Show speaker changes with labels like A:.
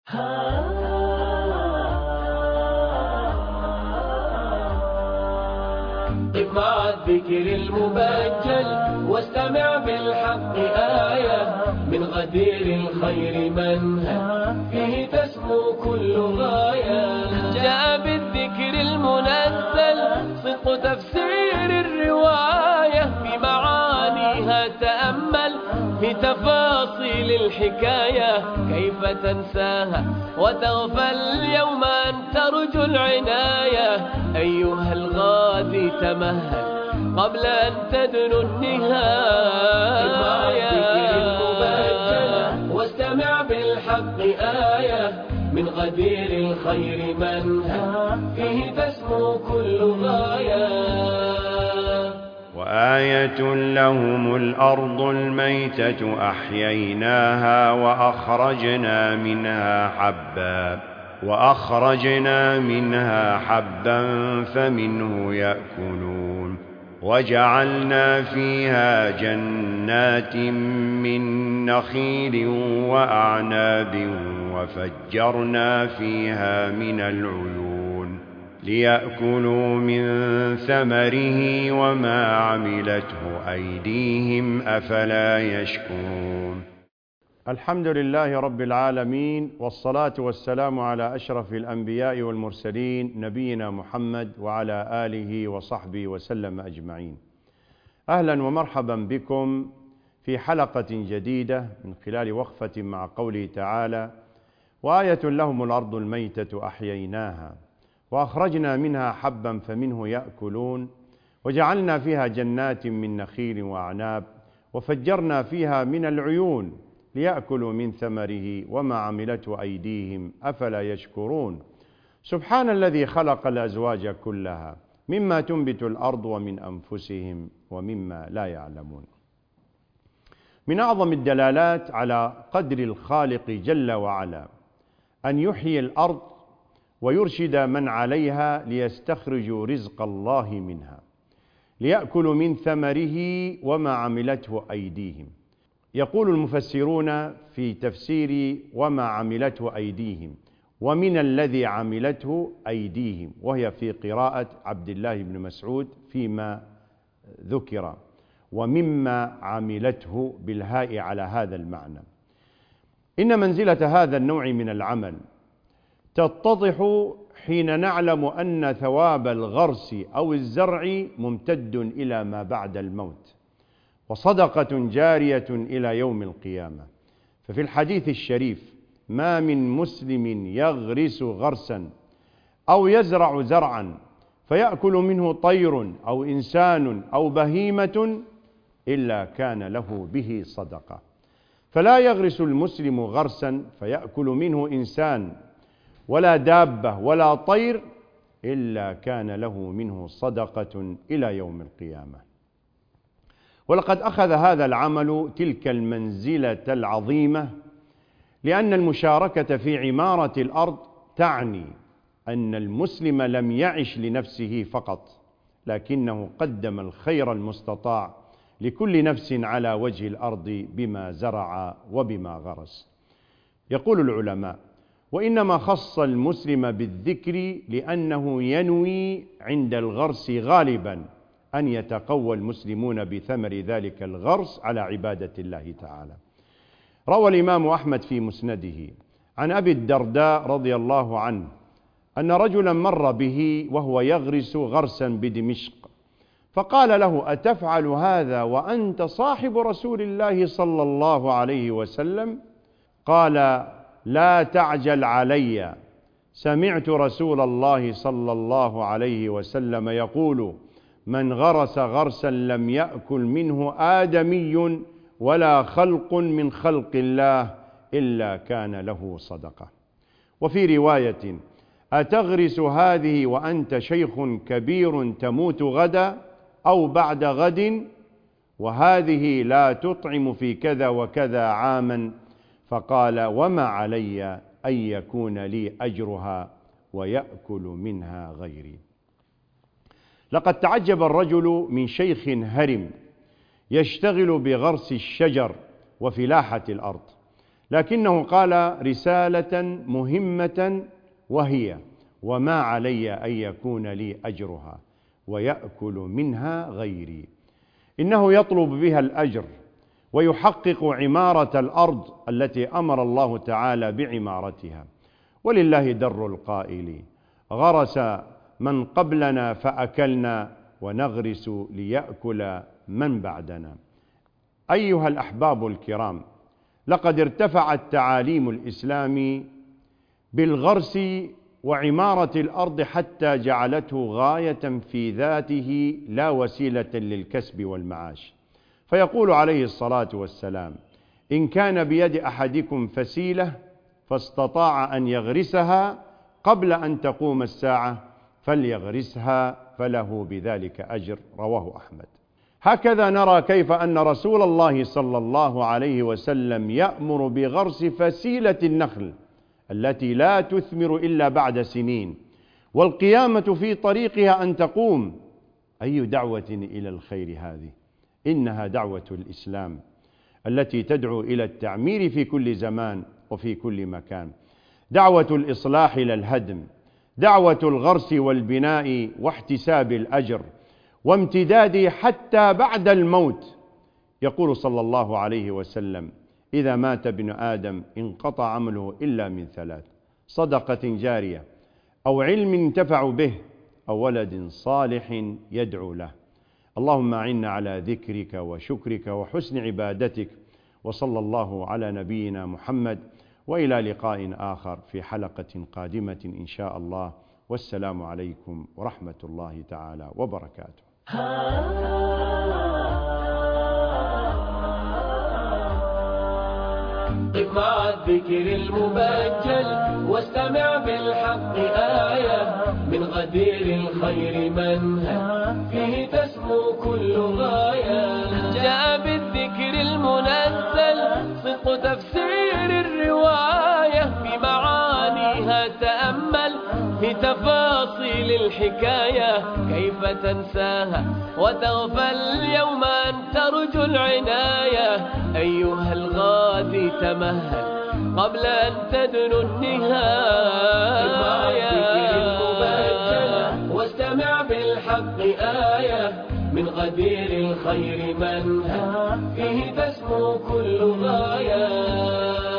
A: قف مع الذكر المبجل واستمع بالحق آية من غدير الخير منهج فيه تسمو كل غاية. جاء بالذكر المنزل صدق تفسير الرواية في معانيها تأمل في تفاصيل الحكاية كيف تنساها وتغفل يوم أن ترجو العناية. أيها الغازي تمهل قبل أن تدنو النهاية. واستمع بالحق آية من غدير الخير منهج فيه تسمو كل غاية.
B: وآية لهم الأرض الميتة أحييناها وأخرجنا منها حبا فمنه يأكلون وجعلنا فيها جنات من نخيل وأعناب وفجرنا فيها من العيون ليأكلوا من ثمره وما عملته أيديهم أفلا يشكرون.
C: الحمد لله رب العالمين، والصلاة والسلام على أشرف الأنبياء والمرسلين نبينا محمد وعلى آله وصحبه وسلم أجمعين. أهلا ومرحبا بكم في حلقة جديدة من خلال وقفة مع قوله تعالى: وآية لهم الأرض الميتة أحييناها وأخرجنا منها حبا فمنه يأكلون وجعلنا فيها جنات من نخيل وأعناب وفجرنا فيها من العيون ليأكلوا من ثمره وما عملته أيديهم أفلا يشكرون. سبحان الذي خلق الأزواج كلها مما تنبت الأرض ومن أنفسهم ومما لا يعلمون. من أعظم الدلالات على قدر الخالق جل وعلا أن يحيي الأرض ويرشد من عليها ليستخرجوا رزق الله منها ليأكلوا من ثمره وما عملته أيديهم. يقول المفسرون في تفسير وما عملته أيديهم: ومن الذي عملته أيديهم، وهي في قراءة عبد الله بن مسعود فيما ذكر، ومما عملته بالهاء على هذا المعنى. إن منزلة هذا النوع من العمل تتضح حين نعلم أن ثواب الغرس أو الزرع ممتد إلى ما بعد الموت وصدقة جارية إلى يوم القيامة. ففي الحديث الشريف: ما من مسلم يغرس غرسا أو يزرع زرعا فيأكل منه طير أو إنسان أو بهيمة إلا كان له به صدقة. فلا يغرس المسلم غرسا فيأكل منه إنسان ولا دابة ولا طير إلا كان له منه صدقة إلى يوم القيامة. ولقد أخذ هذا العمل تلك المنزلة العظيمة لأن المشاركة في عمارة الأرض تعني أن المسلم لم يعش لنفسه فقط، لكنه قدم الخير المستطاع لكل نفس على وجه الأرض بما زرع وبما غرس. يقول العلماء: وإنما خص المسلم بالذكر لأنه ينوي عند الغرس غالبا أن يتقوى المسلمون بثمر ذلك الغرس على عبادة الله تعالى. روى الإمام أحمد في مسنده عن أبي الدرداء رضي الله عنه أن رجلا مر به وهو يغرس غرسا بدمشق، فقال له: أتفعل هذا وأنت صاحب رسول الله صلى الله عليه وسلم؟ قال: لا تعجل علي، سمعت رسول الله صلى الله عليه وسلم يقول: من غرس غرسا لم يأكل منه آدمي ولا خلق من خلق الله إلا كان له صدقة. وفي رواية: أتغرس هذه وأنت شيخ كبير تموت غدا أو بعد غد، وهذه لا تطعم في كذا وكذا عاما؟ فقال: وما علي أن يكون لي أجرها ويأكل منها غيري. لقد تعجب الرجل من شيخ هرم يشتغل بغرس الشجر وفلاحة الأرض، لكنه قال رسالة مهمة، وهي: وما علي أن يكون لي أجرها ويأكل منها غيري. إنه يطلب بها الأجر ويحقق عمارة الأرض التي أمر الله تعالى بعمارتها. ولله در القائل: غرس من قبلنا فأكلنا ونغرس ليأكل من بعدنا. أيها الأحباب الكرام، لقد ارتفعت تعاليم الإسلام بالغرس وعمارة الأرض حتى جعلته غاية في ذاته لا وسيلة للكسب والمعاش. فيقول عليه الصلاة والسلام: إن كان بيد أحدكم فسيلة فاستطاع أن يغرسها قبل أن تقوم الساعة فليغرسها فله بذلك أجر. رواه أحمد. هكذا نرى كيف أن رسول الله صلى الله عليه وسلم يأمر بغرس فسيلة النخل التي لا تثمر إلا بعد سنين، والقيامة في طريقها أن تقوم. أي دعوة إلى الخير هذه؟ إنها دعوة الإسلام التي تدعو إلى التعمير في كل زمان وفي كل مكان، دعوة الإصلاح لا الهدم، دعوة الغرس والبناء واحتساب الأجر وامتداده حتى بعد الموت. يقول صلى الله عليه وسلم: إذا مات ابن آدم انقطع عمله إلا من ثلاث: صدقة جارية، أو علم ينتفع به، أو ولد صالح يدعو له. اللهم أعنا على ذكرك وشكرك وحسن عبادتك. وصلى الله على نبينا محمد، وإلى لقاء آخر في حلقة قادمة إن شاء الله. والسلام عليكم ورحمة الله تعالى وبركاته.
A: قف مع الذكر المبجل واستمع بالحق آية من غدير الخير منهج فيه تسمو كل غاية. جاء بالذكر المنزل صدق تفسير الرواية بمعانيها تأمل في تفاصيل الحكاية كيف تنساها وتغفل يوم أن ترجو العناية. أيها الغازي تمهل قبل أن تدنو النهاية. واستمع بالحق آية من غدير الخير منهج فيه تسمو كل غاية.